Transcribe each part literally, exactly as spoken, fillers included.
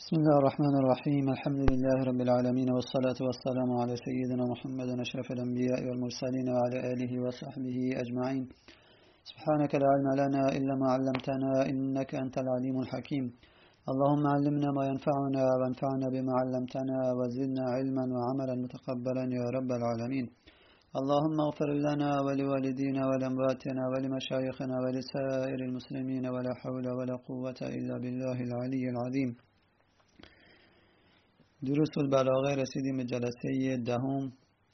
بسم الله الرحمن الرحيم. الحمد لله رب العالمين، والصلاة والسلام على سيدنا محمد أشرف الأنبياء والمرسلين وعلى آله وصحبه أجمعين. سبحانك لا علم لنا إلا ما علمتنا إنك أنت العليم الحكيم. اللهم علمنا ما ينفعنا وانفعنا بما علمتنا وزدنا علما وعملا متقبلا يا رب العالمين. اللهم اغفر لنا ولوالدينا ولأمواتنا ولمشايخنا ولسائر المسلمين، ولا حول ولا قوة إلا بالله العلي العظيم. دروس البلاغه رسیدیم به جلسه دهم،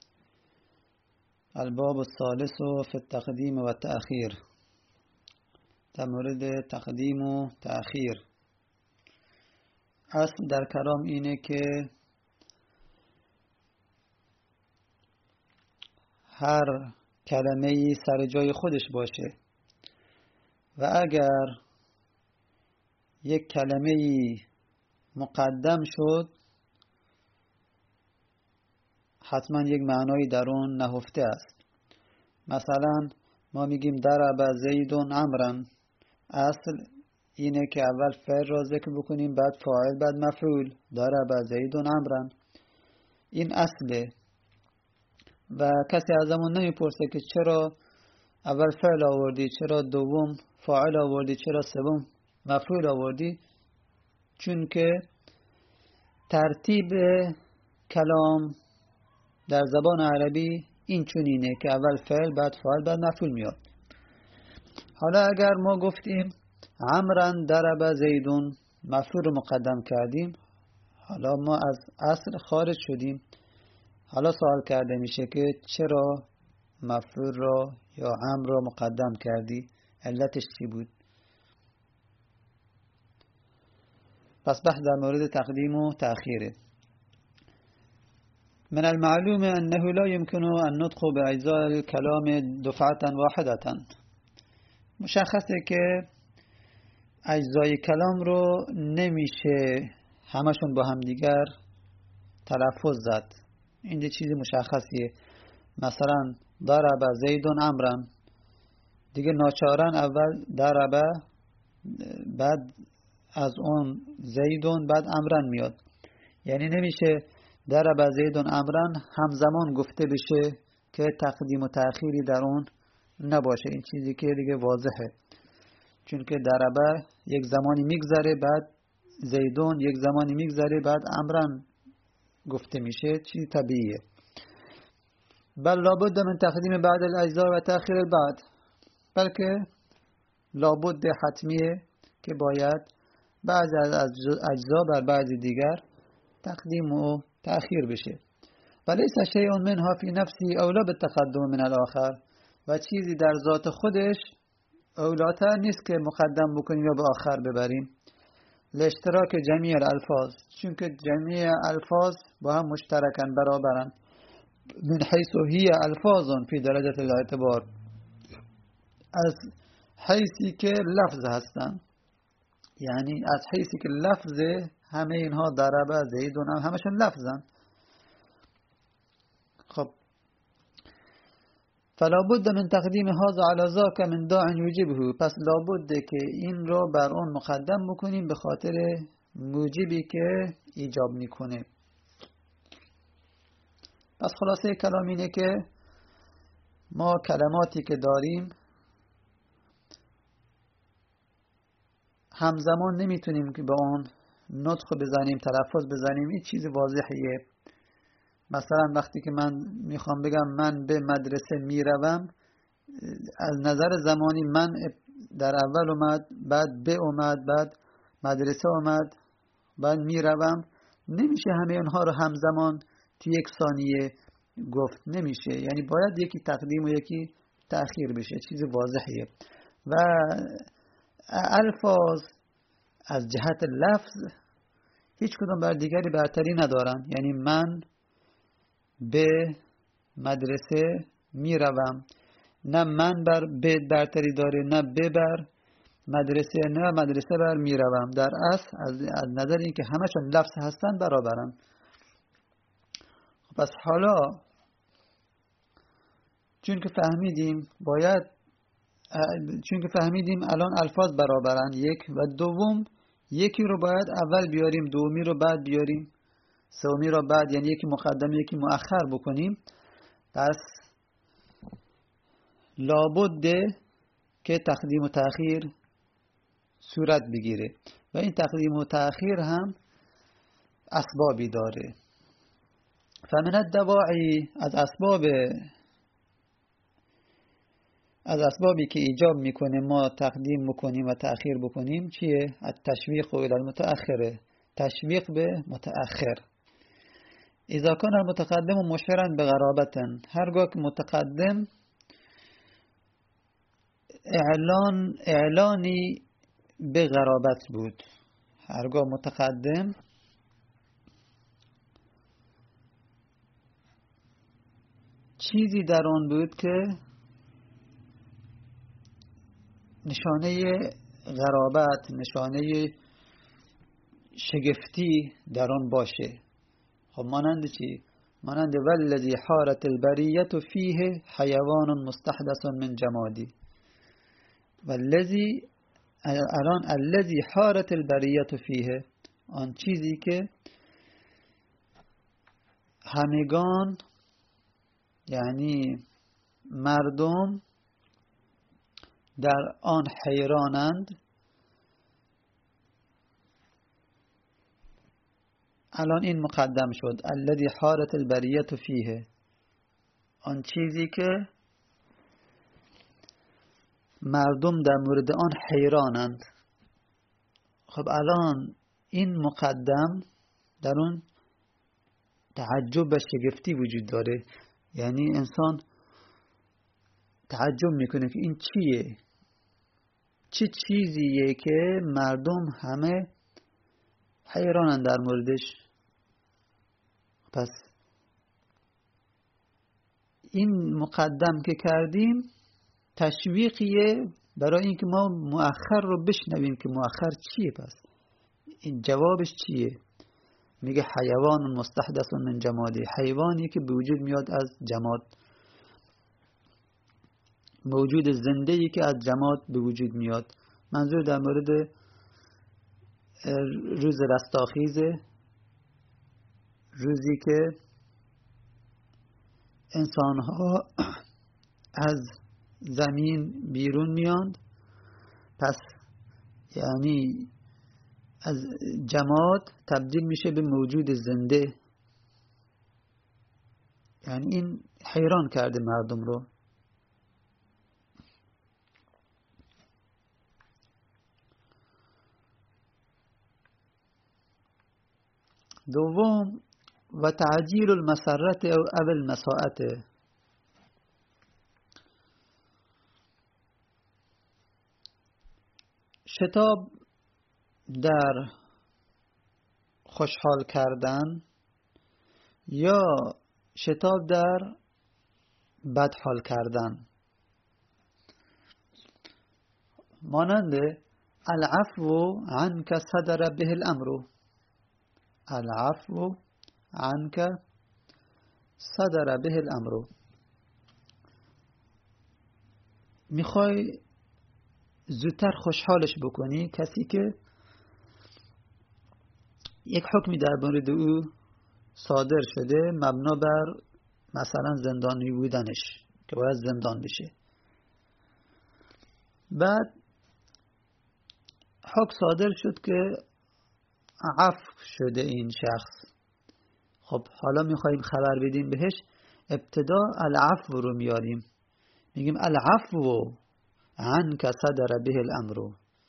الباب الثالث فی التقدیم و تأخیر، در مورد تقدیم و تأخیر. اصل در کلام اینه که هر کلمه‌ای سر جای خودش باشه و اگر یک کلمه‌ای مقدم شد حتما یک معنایی در اون نهفته است. مثلا ما میگیم ضرب زیدون عمرا، اصل اینه که اول فعل را ذکر بکنیم، بعد فاعل، بعد مفعول. ضرب زیدون عمرا، این اصله و کسی ازمون نمیپرسه که چرا اول فعل آوردی، چرا دوم فاعل آوردی، چرا سوم مفعول آوردی، چون که ترتیب کلام در زبان عربی این چونینه که اول فعل، بعد فاعل، بعد مفعول میاد. حالا اگر ما گفتیم عمرا ضرب زیدون، مفعول رو مقدم کردیم، حالا ما از اصل خارج شدیم. حالا سوال کرده میشه که چرا مفعول را یا عمر را مقدم کردی، علتش چی بود؟ پس بحث در مورد تقدیم و تأخیره. من المعلوم أنه لا يمكن النطق بأجزاء الكلام دفعة واحدة. مشخصه که اجزای کلام رو نمیشه همشون با هم دیگر تلفظ زد. این یه چیز مشخصیه. مثلا ضرب زیدون عمرا، دیگه ناچارن اول ضرب، بعد از اون زیدون، بعد عمرا میاد. یعنی نمیشه ضرب زیدون عمرا همزمان گفته بشه که تقدیم و تأخیری در اون نباشه. این چیزی که دیگه واضحه، چون که ضرب یک زمانی میگذره، بعد زیدون یک زمانی میگذره، بعد عمرا گفته میشه. چیز طبیعیه. بل لابد من تقدیم بعد الاجزاء و تأخیر البعد، بلکه لابد حتمیه که باید بعضی از اجزا بر بعضی دیگر تقدیم و تأخیر بشه. ولیس شیء منها فی نفسی اولا بالتقدم من الاخر، و چیزی در ذات خودش اولاتر نیست که مقدم بکنیم یا به آخر ببریم. لاشتراک جمیع الالفاظ، چون که جمیع الفاظ با هم مشترکن، برابرن. من حیث هی الفاظ فی درجه الاعتبار، از حیثی که لفظ هستن، یعنی از حیثی که لفظ همه اینها ضرب زیدون هم همشون لفظن. خب فلا بد من تقدیم هذا علی ذاک من داع یوجبه، پس لابد که این رو بر اون مقدم بکنیم به خاطر موجبی که ایجاب میکنه. پس خلاصه کلام اینه که ما کلماتی که داریم همزمان نمیتونیم که به اون نطق بزنیم، تلفظ بزنیم. این چیز واضحیه. مثلا وقتی که من میخوام بگم من به مدرسه میروم، از نظر زمانی من در اول اومد، بعد به اومد، بعد مدرسه اومد، بعد میروم. نمیشه همه اونها رو همزمان توی یک ثانیه گفت، نمیشه. یعنی باید یکی تقدیم و یکی تأخیر بشه. چیز واضحیه. و الفاظ از جهت لفظ هیچ کدوم بر دیگری برتری ندارن. یعنی من به مدرسه می روم، نه من بر به برتری داره، نه به بر مدرسه، نه مدرسه بر می روم. در اصل از, از نظر این که همشون لفظ هستن برابرن. پس حالا چون که فهمیدیم باید چون که فهمیدیم الان الفاظ برابرن، یک، و دوم یکی رو باید اول بیاریم، دومی رو بعد بیاریم، سومی رو بعد، یعنی یکی مقدم یکی مؤخر بکنیم. پس لابد که تقدیم و تأخیر صورت بگیره و این تقدیم و تأخیر هم اسبابی داره. فمن الدواعی، از اسباب از اسبابی که ایجاب میکنه ما تقدیم بکنیم و تأخیر بکنیم چیه؟ التشویق الى المتأخر، تشویق به متأخر. اذا کان المتقدم مشعرا بغرابة، هرگاه که متقدم اعلان اعلانی به غرابت بود، هرگاه متقدم چیزی در آن بود که نشانه غرابت، نشانه شگفتی در آن باشه. خب مانند چی؟ مانند والذی حارت البریة فیه حیوان مستحدث من جمادی. والذی الان الذی حارت البریة فیه، آن چیزی که همگان یعنی مردم در آن حیرانند. الان این مقدم شد، الذی حارت البریة فیه، آن چیزی که مردم در مورد آن حیرانند. خب الان این مقدم در اون تعجب و شگفتی وجود داره، یعنی انسان تعجب میکنه که این چیه، چه چیزیه که مردم همه حیرانن در موردش. پس این مقدم که کردیم تشویقیه برای اینکه ما مؤخر رو بشنویم که مؤخر چیه. پس این جوابش چیه؟ میگه حیوان مستحدث من جمادی، حیوانی که به وجود میاد از جماد، موجود زنده‌ای که از جماد به وجود میاد. منظور در مورد روز رستاخیزه، روزی که انسان‌ها از زمین بیرون میاند. پس یعنی از جماد تبدیل میشه به موجود زنده. یعنی این حیران کرده مردم رو. دوم و تعجیل المسرت او اول المساءت، شتاب در خوشحال کردن یا شتاب در بدحال کردن. مانند العفو عنك صدر به الامر، العفو عنك صدر به الامر، میخوای زودتر خوشحالش بکنی، کسی که یک حکمی در مورد او صادر شده مبنا بر مثلا زندانی بودنش که باید زندان بشه، بعد حکم صادر شد که عفو شده این شخص. خب حالا میخواییم خبر بدیم بهش، ابتدا العفو رو میاریم، میگیم العفو عنک صدر به الامر.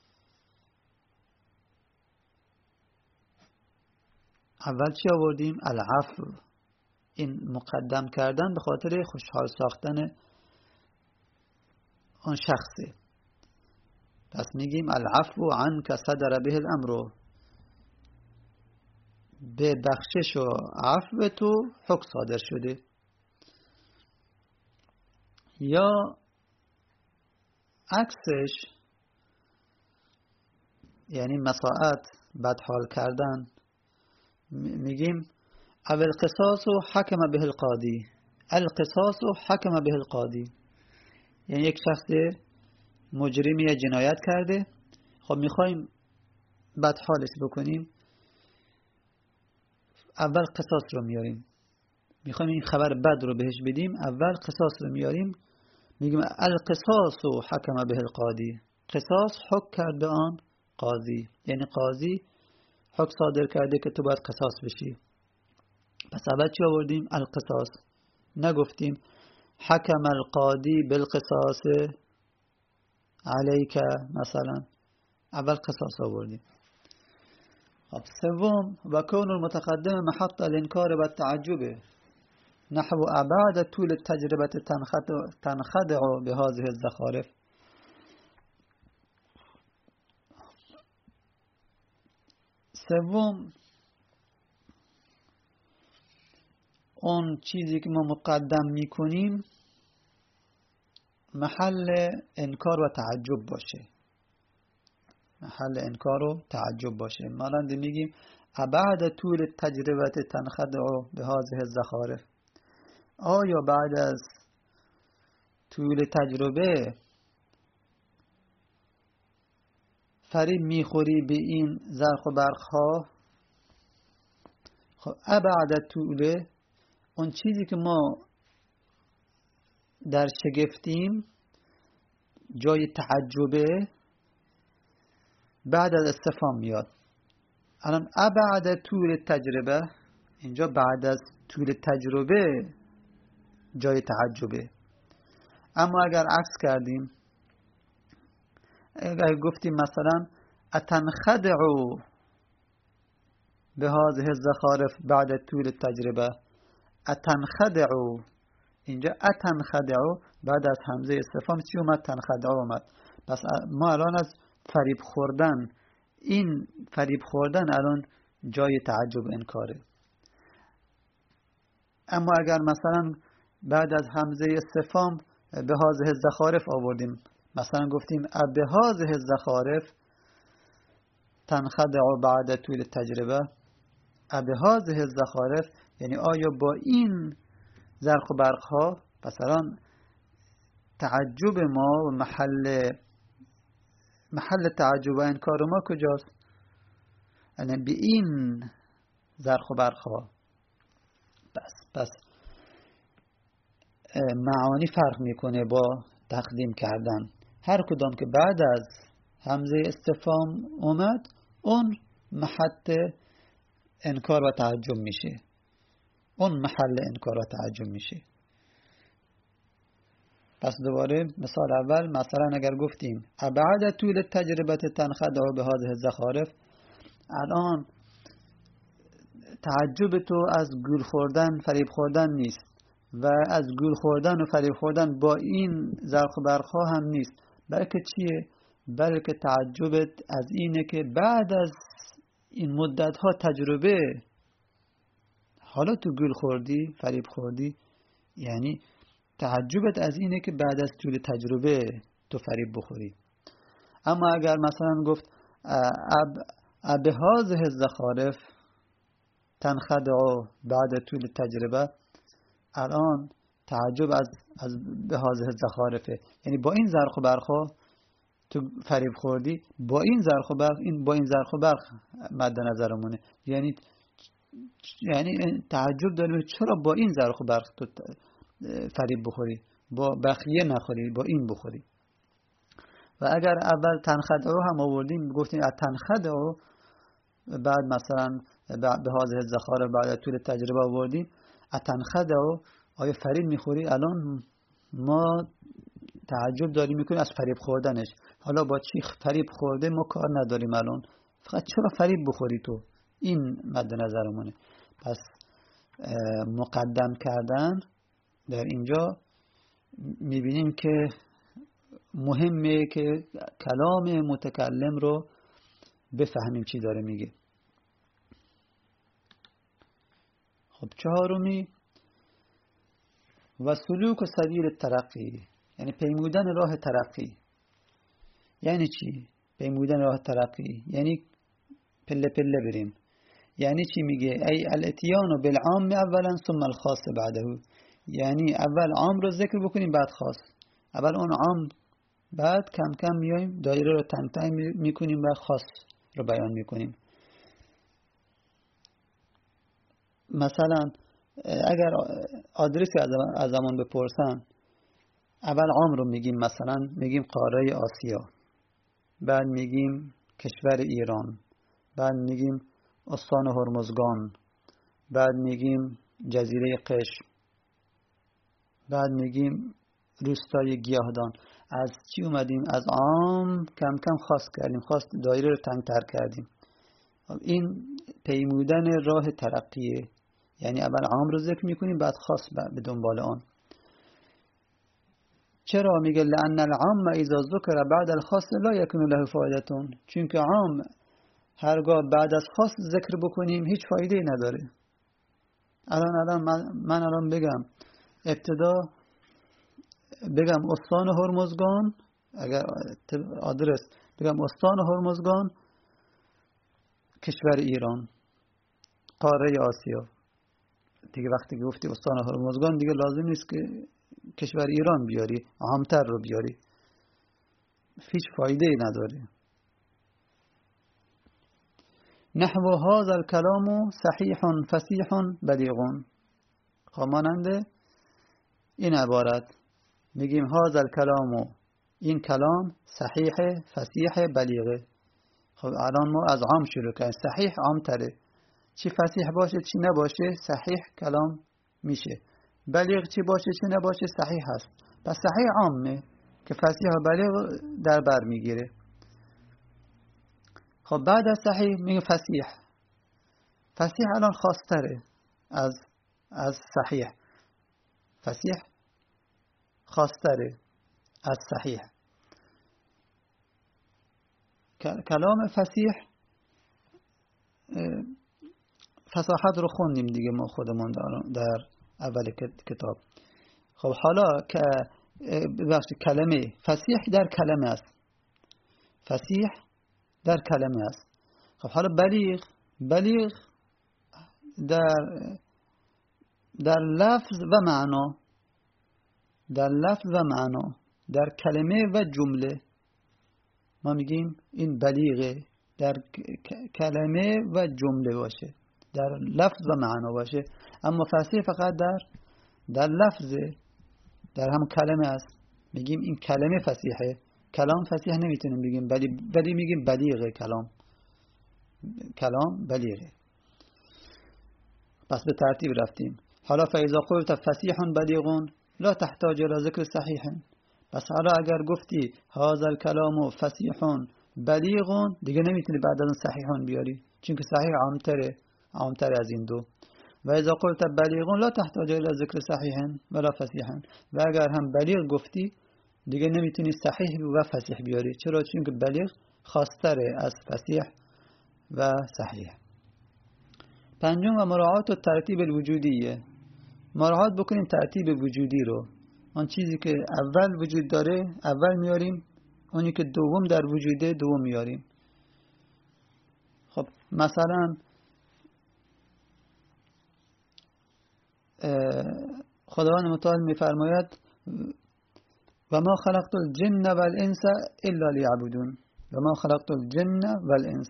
اول چی آوردیم؟ العفو، این مقدم کردن به خاطر خوشحال ساختن آن شخصه. پس میگیم العفو عنک صدر به الامر، به بخشش و عفو تو حکم صادر شده. یا عکسش یعنی مساءت، بدحال کردن، میگیم اول قصاص و حکم به القاضی، القصاص و حکم به القاضی، یعنی یک شخص مجرمی جنایت کرده، خب میخوایم بد حالش بکنیم، اول قصاص رو میاریم. میخوایم این خبر بد رو بهش بدیم، اول قصاص رو میاریم، میگیم القصاص و حکم به القاضی، قصاص حکم کرد به آن قاضی، یعنی قاضی حکم صادر کرده که تو باید قصاص بشی. پس اول چی آوردیم؟ القصاص. نگفتیم حکم القاضی بالقصاص علیک مثلا، اول قصاص آوردیم. خب سوم، و کون المتقدم محط الانکار و التعجب نحو ابعد طول التجربه تنخدع بهذه الزخارف. سوم، اون چیزی که ما مقدم میکنیم محل انکار و تعجب باشه، محل انکار و تعجب باشه. مانند میگیم ابعد طول التجربه تنخدع بهذه الزخارف، آیا بعد از طول تجربه فریب میخوری به این زرق و برق ها؟ خب ابعد طول، اون چیزی که ما در شگفتیم، جای تعجبه، بعد از استفهام میاد. الان ابعد طول تجربه، اینجا بعد از طول تجربه جای تعجبه. اما اگر عکس کردیم، اگر گفتیم مثلا اتنخدع به هذه الزخارف بعد طول تجربه، اتنخدع، اینجا اتنخدع بعد از همزه استفهام چی اومد؟ تنخدع اومد. پس ما الان از فریب خوردن، این فریب خوردن الان جای تعجب انکاره. اما اگر مثلا بعد از همزه استفهام به هذه الزخارف آوردیم، مثلا گفتیم به هذه الزخارف تنخدع بعد طول تجربه، به هذه الزخارف یعنی آیا با این زرق و برق ها، پس الان تعجب ما و محل محل تعجب و انکار ما کجاست؟ یعنی به این زرق و برق ها. پس پس معانی فرق میکنه با تقدیم کردن. هر کدام که بعد از همزه استفهام اومد، اون محل انکار و تعجب میشه، اون محل انکار و تعجب میشه. پس دوباره مثال اول، مثلا اگر گفتیم ابعد طول تجربه تنخدع به هذه الزخارف، الان تعجب تو از گول خوردن، فریب خوردن نیست و از گول خوردن و فریب خوردن با این زرق و برق ها هم نیست، بلکه چیه؟ بلکه تعجبت از اینه که بعد از این مدت ها تجربه، حالا تو گول خوردی، فریب خوردی، یعنی تعجبت از اینه که بعد از طول تجربه تو فریب بخوری. اما اگر مثلا گفت اب به هذه الزخارف تنخدع بعد طول تجربه، الان تعجب از از به هذه الزخارفه، یعنی با این زرق و برق تو فریب خوردی، با این زرق و برق، این با این زرق و برق مد نظرمونه، یعنی یعنی تعجب داریم چرا با این زرق و برق تو فریب بخوری، با بقیه نخوری، با این بخوری. و اگر اول تنخدع هم آوردیم، گفتیم تنخدع، بعد مثلا به هذه الزخارف بعد طول تجربه آوردیم تنخدع، آیا فریب میخوری؟ الان ما تعجب داریم میکنیم از فریب خوردنش. حالا با چی فریب خورده ما کار نداریم، الان فقط چرا فریب بخوری تو، این مد نظرمونه. پس مقدم کردن در اینجا میبینیم که مهمه که کلام متکلم رو بفهمیم چی داره میگه. خب چهارمی، و سلوک و سبیل ترقی، یعنی پیمودن راه ترقی. یعنی چی پیمودن راه ترقی؟ یعنی پله پله بریم. یعنی چی میگه؟ ای الاتیان بالعام اولا ثم الخاص بعده، یعنی اول عام رو ذکر بکنیم بعد خاص. اول اون عام، بعد کم کم میایم دایره رو تنگ تنگ میکنیم و خاص رو بیان میکنیم. مثلا اگر آدرسی از زمان بپرسن، اول عام رو میگیم، مثلا میگیم قاره آسیا، بعد میگیم کشور ایران، بعد میگیم استان هرمزگان، بعد میگیم جزیره قشم، بعد میگیم روستای گیاهدان. از چی اومدیم؟ از عام کم کم خاص کردیم، خاص دایره رو تنگ‌تر کردیم. این پیمودن راه ترقیه، یعنی اول عام رو ذکر میکنیم بعد خاص به دنبال آن. چرا میگه لأن العام اذا ذکر بعد الخاص لا یکن له فایدتون؟ چون که عام هرگاه بعد از خاص ذکر بکنیم هیچ فایده نداره. الان الان من, من الان بگم ابتدا بگم استان هرمزگان، اگر آدرس بگم استان هرمزگان کشور ایران قاره آسیا، دیگه وقتی گفتی استان هرمزگان دیگه لازم نیست که کشور ایران بیاری، عامتر رو بیاری، هیچ فایده نداره. نحو هذا الكلام صحیح فصیح بلیغ. مانند این عبارت میگیم هذا الكلام، این کلام صحیح فصیح بلیغه. خب الان ما از عام شروع کردیم، صحیح عام تره، چی فصیح باشه چی نباشه صحیح کلام میشه، بلیغ چی باشه چی نباشه صحیح هست. پس صحیح عامه که فصیح و بلیغ در بر میگیره. خب بعد از صحیح میگه فصیح. فصیح الان خاصتره از از صحیح، فصیح خاصتره از صحیح. کلام فصیح فصاحت رو خوندیم دیگه ما خودمون در اول کتاب. خب حالا که ببخشید کلمه فصیح در کلمه است، فصیح در کلمه است. خب حالا بلیغ، بلیغ در در لفظ و معنا، در لفظ و معنا، در کلمه و جمله ما میگیم این بلیغه، در کلمه و جمله باشه، در لفظ و معنا باشه. اما فصیح فقط در در لفظه، در هم کلمه است. میگیم این کلمه فصیحه، کلام فصیح نمیتونیم بگیم، ولی ولی میگیم بلیغه، کلام کلام بلیغه. پس به ترتیب رفتیم. حالا فاذا قلت فصیح بلیغ لا تحتاج الى ذکر صحیح. پس حالا اگر گفتی هذا الكلام فصیح بلیغ، دیگه نمیتونی بعد از اون صحیح بیاری، چون که صحیح عامتره، عامتر از این دو. و اذا قلت بلیغ لا تحتاج الى ذکر صحیح ولا فصیح. و اگر هم بلیغ گفتی دیگه نمیتونی صحیح و فصیح بیاری. چرا؟ چون که بلیغ خاصتره از فصیح و صحیح. پنجم و مراعات الترتیب الوجودیه. مراعات بکنیم ترتیب وجودی رو. آن چیزی که اول وجود داره اول میاریم، اونی که دوم در وجوده دوم میاریم. خب مثلا خداوند متعال میفرماید و ما خلقت الجن والانس الا لیعبدون. و ما خلقت الجن والانس،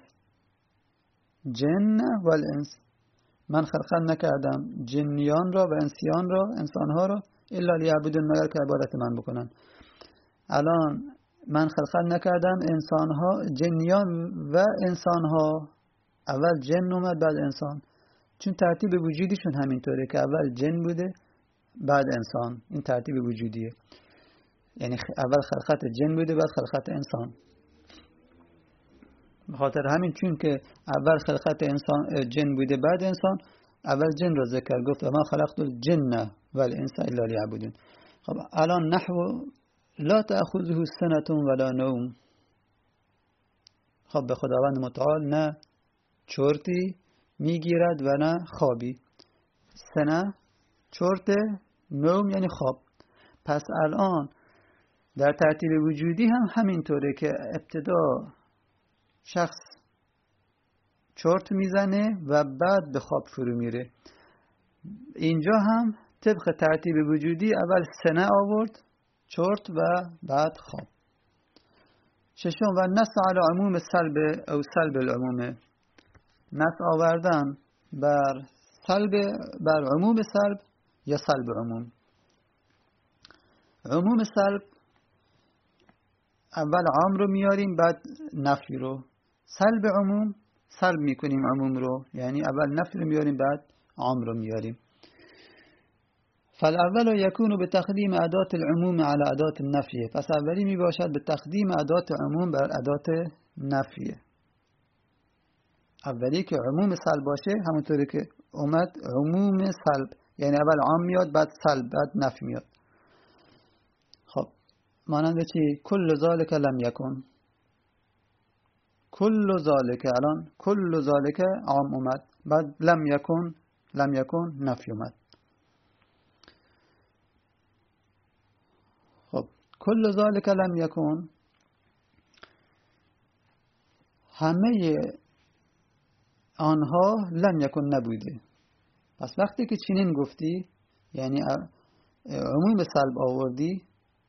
جن والانس، من خلقت نکردم جنیان را و انسیان را، انسانها را، الا لیعبدون، مگر که عبادت من بکنن. الان من خلقت نکردم انسانها، جنیان و انسانها، اول جن اومد بعد انسان، چون ترتیب وجودیشون همینطوره که اول جن بوده بعد انسان. این ترتیب وجودیه، یعنی اول خلقت جن بوده بعد خلقت انسان. بخاطر همین چون که اول خلقت انسان جن بوده بعد انسان، اول جن رو ذکر گفت و ما خلقت الجن والانس الا لیعبدون. خب الان نحو لا تأخذه سنة ولا نوم. خب به خداوند متعال نه چرتی میگیرد و نه خوابی. سنه چرت، نوم یعنی خواب. پس الان در ترتیب وجودی هم همینطوره که ابتدا شخص چرت میزنه و بعد به خواب فرو میره. اینجا هم طبق ترتیب وجودی اول سنه آورد، چرت، و بعد خواب. ششم و نص علی عموم سلب او سلب العموم، نص آوردن بر سلب بر عموم سلب یا سلب عموم. عموم سلب اول عام رو میاریم بعد نفی رو، سلب عموم سلب میکنیم عموم رو، یعنی اول نفی رو میاریم بعد عام رو میاریم. فالاول یکون بتقدیم ادات العموم على ادات النفی، پس اولی می باشد به تقدیم ادات عموم بر ادات نفیه. اولی که عموم سلب باشه، همونطوری که اومد عموم سلب، یعنی اول عام میاد بعد سلب بعد نفی میاد. خب مانند چی؟ کل ذالک لم یکن، کل ذالک، الان کل ذالک عام اومد بعد لم یکن، لم یکن نفی اومد. خب کل ذالک لم یکن، همه آنها لم یکن نبوده. پس وقتی که چنین گفتی، یعنی عموم سلب آوردی،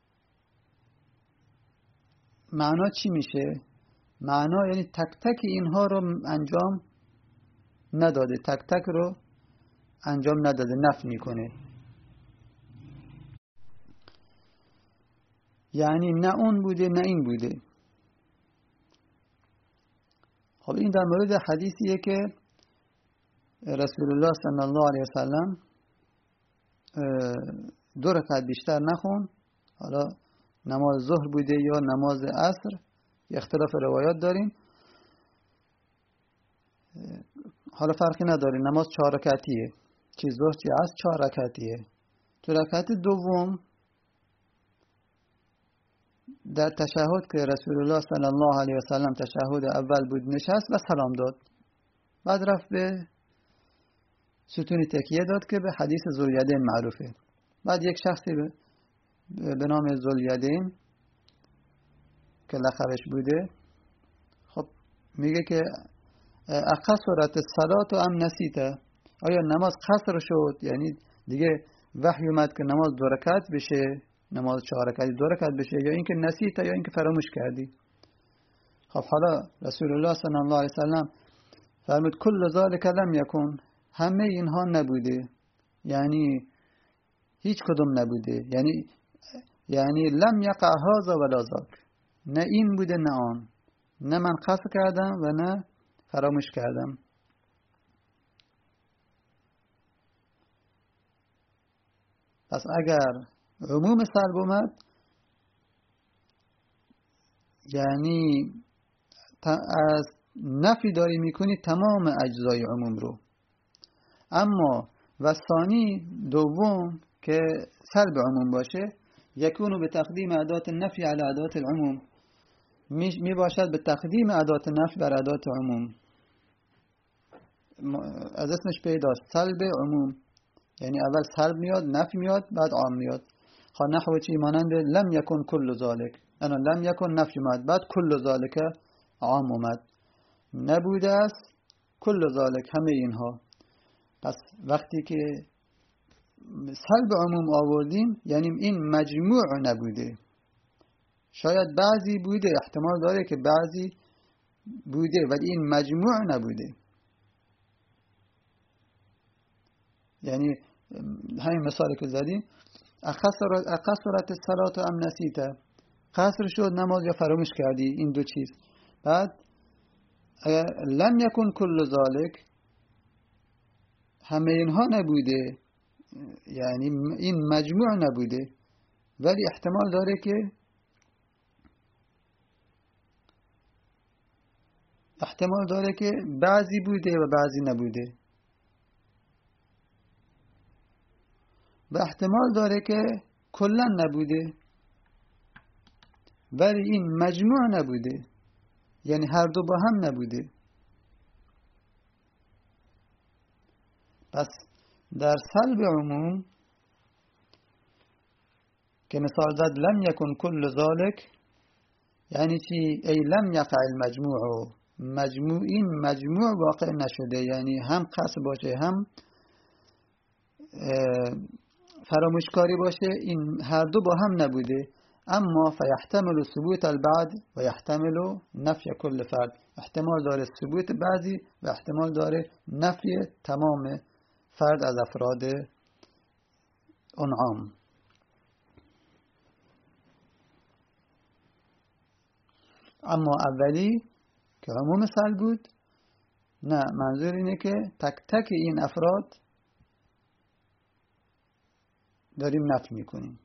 معنا چی میشه؟ معنا یعنی تک تک اینها رو انجام نداده، تک تک رو انجام نداده، نفی میکنه. یعنی نه اون بوده نه این بوده. خب این در مورد حدیثیه که رسول الله صلی الله علیه وسلم دو رکعت بیشتر نخون، حالا نماز ظهر بوده یا نماز عصر، اختلاف روایات داریم، حالا فرقی نداره، نماز چهار رکعتیه، چی ظهر چی عصر چهار رکعتیه. تو رکعت دوم در تشهد که رسول الله صلی الله علیه وسلم تشهد اول بود نشست و سلام داد، بعد رفت به ستون تکیه داد که به حدیث ذوالیدین معروفه. بعد یک شخصی به نام ذوالیدین که لقبش بوده، خب میگه که اقصرت الصلاة ام نسیت، آیا نماز قصر شد؟ یعنی دیگه وحی اومد که نماز دو رکعت بشه، نماز چهار رکعتی دو رکعت بشه، یا اینکه نسیت یا اینکه فراموش کردی. خب حالا رسول الله صلی الله علیه وسلم فرمود کل ذالک لم یکن، همه اینها نبوده، یعنی هیچ کدوم نبوده، یعنی یعنی لم یقع هذا ولا ذاک، نه این بوده نه آن، نه من قصد کردم و نه فراموش کردم. پس اگر عموم سلب اومد، یعنی از نفی داری میکنی تمام اجزای عموم رو. اما و ثانی دوم که سلب عموم باشه، یکونو به تقدیم ادات نفی علی ادات العموم، می باشد به تقدیم ادات نفی بر ادات عموم. از اسمش پیداست سلب عموم، یعنی اول سلب میاد، نفی میاد، بعد عام میاد. خب نحو چی؟ مانند لم یکن کل ذالک، انا لم یکن نفی اومد، بعد کل ذالک عام اومد، نبوده است کل ذالک همه اینها. پس وقتی که سلب عموم آوردیم، یعنی این مجموع نبوده، شاید بعضی بوده، احتمال داره که بعضی بوده ولی این مجموع نبوده. یعنی همین مثالی که زدیم، اقصرت الصلاة ام نسیت، قصر شد نماز یا فراموش کردی، این دو چیز. بعد لم یکن کل ذالک، همه اینها نبوده، یعنی این مجموع نبوده ولی احتمال داره که احتمال داره که بعضی بوده و بعضی نبوده، و احتمال داره که کلا نبوده ولی این مجموع نبوده، یعنی هر دو با هم نبوده. پس در سلب عموم که مثال زد لم یکن کل ذالک، یعنی چی؟ ای لم یقع المجموع، مجموع این مجموع واقع نشده، یعنی هم قصد باشه هم فراموشکاری باشه، این هر دو با هم نبوده. اما فیحتمل ثبوت البعض و یحتمل نفی کل فرد، احتمال داره ثبوت بعضی و احتمال داره نفی تمام فرد از افراد اون عام. اما اولی که عموم مثال بود، نه، منظور اینه که تک تک این افراد داریم نفی میکنیم.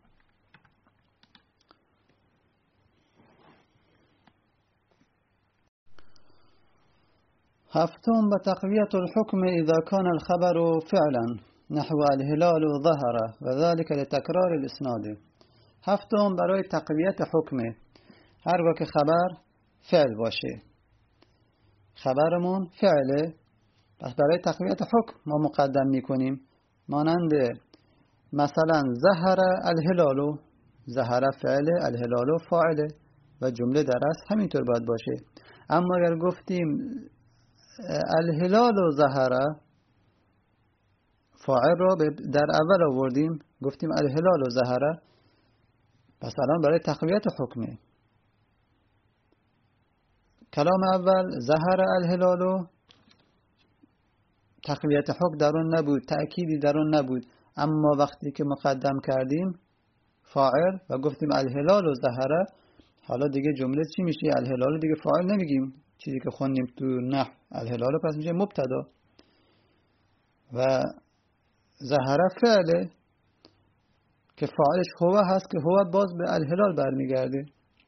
هفتم بتقویت الحكم اذا كان الخبر فعلا نحو الهلال ظهر و ذلك لتکرار الاسناد. هفتم برای تقویت حکمه، هرگاه که خبر فعل باشه، خبرمون فعله، پس برای تقویت حکم ما مقدم میکنیم. مانند مثلا ظهر الهلال، ظهر فعله، الهلال فاعله و جمله در اصل همینطور باید باشه. اما اگر گفتیم الهلال ظهر، فاعل را در اول آوردیم، گفتیم الهلال ظهر، پس الان برای تقویت حکمه. کلام اول ظهر الهلال، تقویت حکم در اون نبود، تأکیدی در اون نبود. اما وقتی که مقدم کردیم فاعل و گفتیم الهلال ظهر، حالا دیگه جمله چی میشه؟ الهلال دیگه فاعل نمیگیم، چیزی که خوندیم تو نحو الهلال پس میشه مبتدا و ظهر فعله که فاعلش هو هست که هو باز به الهلال برمیگرده.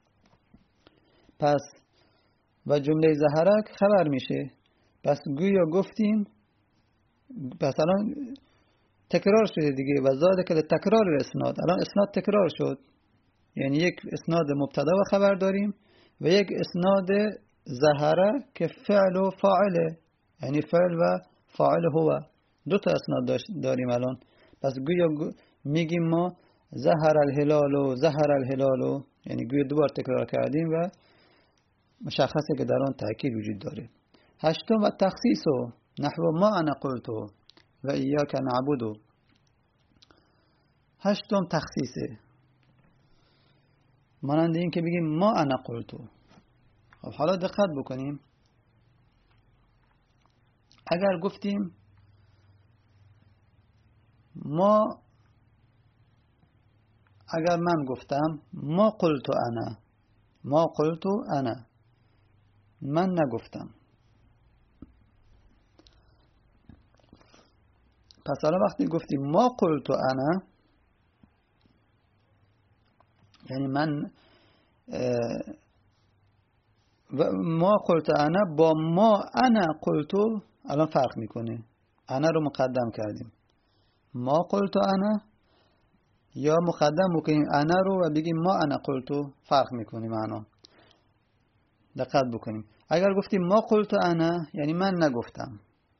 پس و جمله ظهرک خبر میشه. پس گویا گفتیم، پس الان تکرار شده دیگه و زاده که تکرار اسناد، الان اسناد تکرار شد، یعنی یک اسناد مبتدا و خبر داریم و یک اسناد ظهره که فعل و فاعله، یعنی فعل و فاعل هو، دو تا اسناد داریم الان. پس گویا میگیم ما ظهر الهلال و ظهر الهلال، یعنی گویا دوبار تکرار کردیم و مشخصه که در آن تأکید وجود داره. هشتم و تخصیص نحو ما انا قلتو و ایاک نعبدو. هشتم تخصیصه، مانند این که بگیم ما انا قلتو. خب حالا دقت بکنیم، اگر گفتیم ما، اگر من گفتم ما قلتو انا، ما قلتو انا، من نگفتم، پس حالا وقتی گفتیم ما قلتو انا، یعنی من ما قلتو انا با ما انا قلتو الان فرق میکنه. انا رو مقدم کردیم، ما قلتو انا، یا مقدم بکنیم انا رو و بگیم ما انا قلتو، فرق میکنه معنا. دقت بکنیم، اگر گفتیم ما قلتو انا یعنی من نگفتم،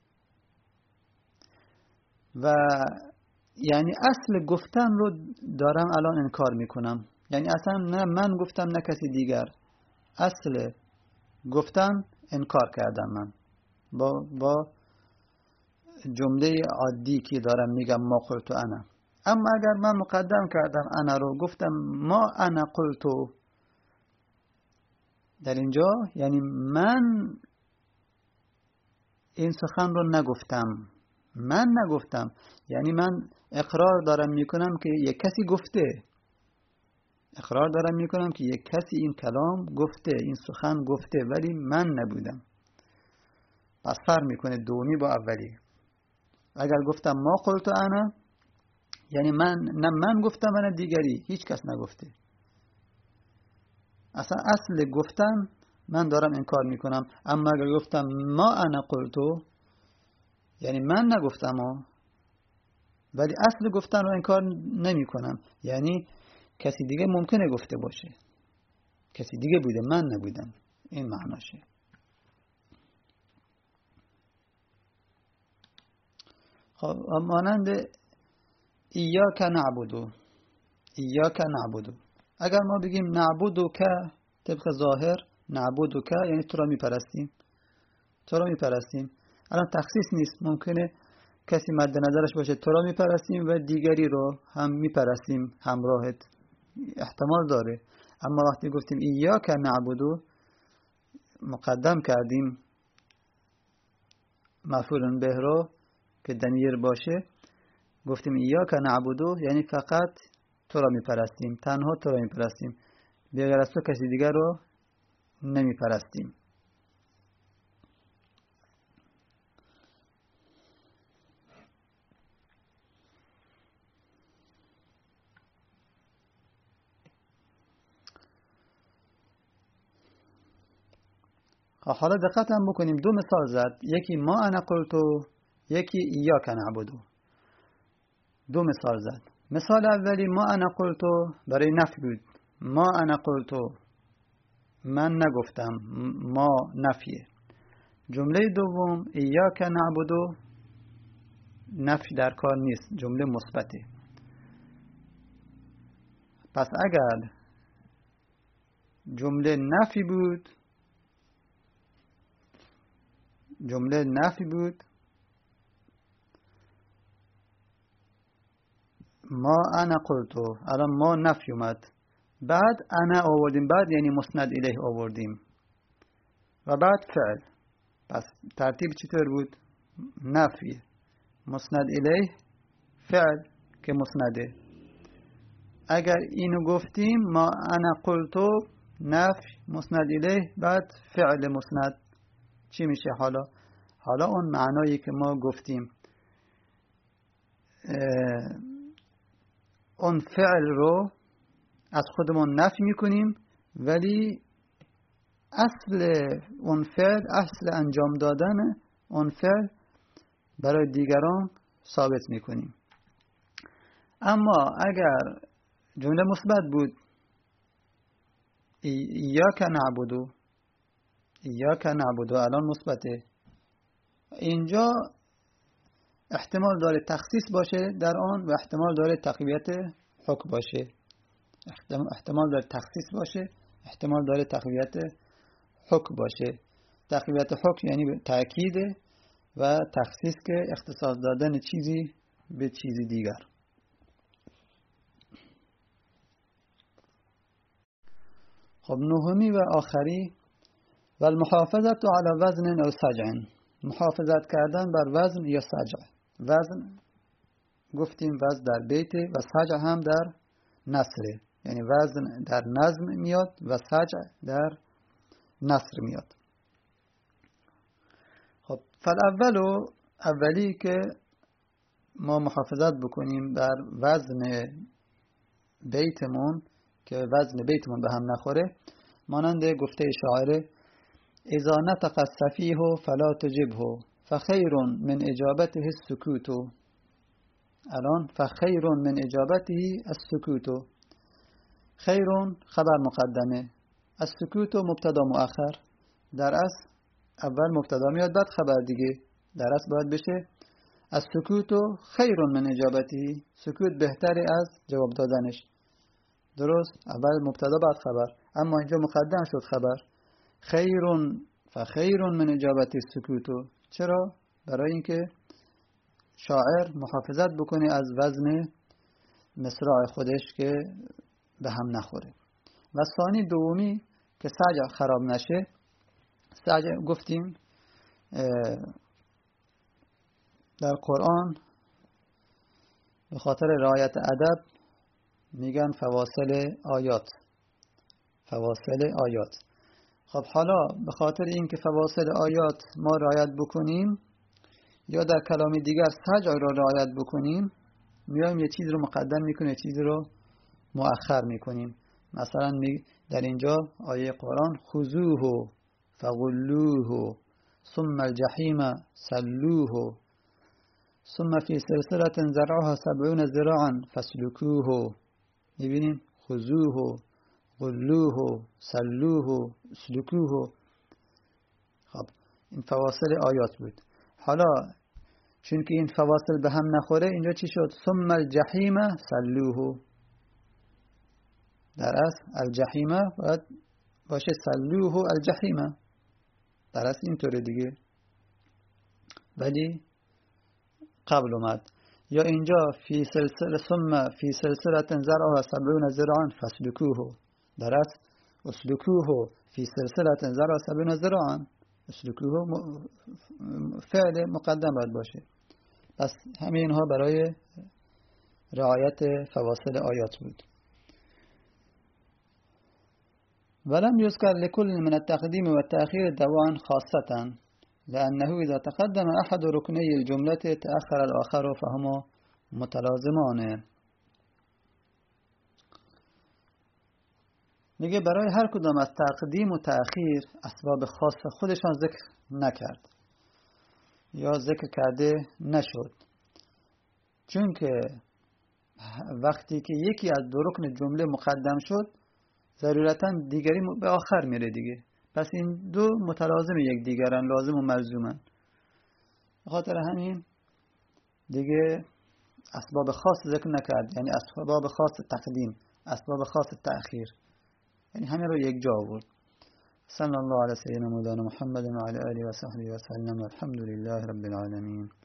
و یعنی اصل گفتن رو دارم الان انکار میکنم، یعنی اصلا نه من گفتم نه کسی دیگر، اصل گفتن انکار کردم من با با جمله عادی که دارم میگم ما قلتو انا. اما اگر من مقدم کردم انا رو، گفتم ما انا قلتو، در اینجا یعنی من این سخن رو نگفتم، من نگفتم، یعنی من اقرار دارم میکنم که یک کسی گفته، اقرار دارم میکنم که یک کسی این کلام گفته، این سخن گفته، ولی من نبودم. پس فرق میکنه دومی با اولی. اگر گفتم ما قلتو انا یعنی من، نه من گفتم و نه دیگری، هیچ کس نگفته. اصلا اصل گفتن من دارم انکار میکنم. اما اگر گفتم ما انا قلتو یعنی من نگفتم ها، ولی اصل گفتن رو انکار نمی کنم، یعنی کسی دیگه ممکنه گفته باشه، کسی دیگه بوده، من نبودم، این معناشه. خب مانند ایاک نعبدو، ایاک نعبدو، اگر ما بگیم نعبدو که طبق ظاهر، نعبدو که یعنی تو را میپرستیم، تو را میپرستیم. الان تخصیص نیست، ممکنه کسی مد نظرش باشه تو را میپرستیم و دیگری رو هم میپرستیم همراهت، احتمال داره. اما وقتی گفتیم ایاک نعبدو مقدم کردیم مفعول به رو که ضمیر باشه، گفتیم ایاک نعبدو یعنی فقط تو را میپرستیم، تنها تو را میپرستیم، بغیر از تو کسی دیگر رو نمیپرستیم. حالا دقت هم بکنیم، دو مثال زد، یکی ما انا قلتو، یکی ایاک نعبدو. دو مثال زد. مثال اولی ما انا قلتو برای نفی بود، ما انا قلتو من نگفتم، ما نفیه. جمله دوم ایاک نعبدو نفی در کار نیست، جمله مثبته. پس اگر جمله نفی بود جمله نفی بود ما انا قلتو، الان ما نفی اومد، بعد انا آوردیم، بعد یعنی مسند الیه آوردیم و بعد فعل. پس ترتیب چطور بود؟ نفی، مسند الیه، فعل که مسنده. اگر اینو گفتیم ما انا قلتو نفی مسند الیه بعد فعل مسند، چی میشه حالا؟ حالا اون معنایی که ما گفتیم اون فعل رو از خودمون نفی میکنیم، ولی اصل اون فعل، اصل انجام دادن اون فعل برای دیگران ثابت میکنیم. اما اگر جمله مثبت بود ایاک نعبدو، ایاک نعبدو الان مثبته، اینجا احتمال داره تخصیص باشه در آن و احتمال داره تقویت حکم باشه. احتمال داره تخصیص باشه، احتمال داره تقویت حکم باشه. تقویت حکم یعنی تأکید و تخصیص که اختصاص دادن چیزی به چیزی دیگر. خب نهمی و آخری و المحافظت علی وزن او سجع، محافظت کردن بر وزن یا سجع. وزن گفتیم وزن در بیت و سجع هم در نثر، یعنی وزن در نظم میاد و سجع در نثر میاد. خب فالاولو، اولی که ما محافظت بکنیم بر وزن بیتمون که وزن بیتمون به هم نخوره، مانند گفته شاعره اذا نطق السفیه فلا تجبه فخیر من اجابته السکوت. الان فخیر من اجابته السکوت، خیر خبر مقدمه، السکوت مبتدا مؤخر. در اصل اول مبتدا میاد بعد خبر دیگه، در اصل باید بشه السکوت خیر من اجابته، سکوت بهتره از جواب دادنش. درست، اول مبتدا بعد خبر، اما اینجا مقدم شد خبر خیر فخیر من اجابته السکوت. چرا؟ برای اینکه شاعر محافظت بکنه از وزن مصرع خودش که به هم نخوره. و ثانی دومی که سجع خراب نشه. سجع گفتیم در قرآن به خاطر رعایت ادب میگن فواصل آیات، فواصل آیات. خب حالا به خاطر اینکه فواصل آیات ما رعایت بکنیم یا در کلام دیگر سجع را رعایت بکنیم، میایم یه چیز رو مقدم میکنیم یه چیز رو مؤخر میکنیم. مثلا در اینجا آیه قرآن خذوه فغلوه ثم الجحیم سلوه ثم فی سلسلة ذرعها سبعون ذراعا فاسلکوه. میبینیم خذوه، غلوه، سلوه، اسلکوه. خب این فواصل آیات بود. حالا چون که این فواصل به هم نخوره اینجا چی شد؟ ثم الجحیم سلوه. در اصل الجحیم باید باشه سلوه الجحیم، در اصل اینطوره دیگه، ولی قبل اومد. یا اینجا فی سلسله ثم فی سلسله زرعها سبعون ذراعا فاسلکوه، درست اسلکوه فی سلسله زرعها سبعون ذراعا، اسلکوه فعل مقدم باید باشه. پس همه اینها برای رعایت فواصل آیات بود. ولم يذكر لكل من التقديم والتأخير دواعا خاصة لأنه إذا تقدم أحد ركني الجملة تأخر الآخر فهما متلازمان. میگه برای هر کدام از تقدیم و تأخیر اسباب خاص خودشان ذکر نکرد یا ذکر کرده نشد، چون که وقتی که یکی از دو رکن جمله مقدم شد ضرورتاً دیگری به آخر میره دیگه. پس این دو متلازم یک دیگرن، لازم و ملزومن. بخاطر همین دیگه اسباب خاص ذکر نکرد، یعنی اسباب خاص تقدیم، اسباب خاص تأخیر، یعنی همه رو یک جا آورد. صلی الله علی سیدنا مولانا محمد و علی آله و صحبه و سلم. الحمد لله رب العالمین.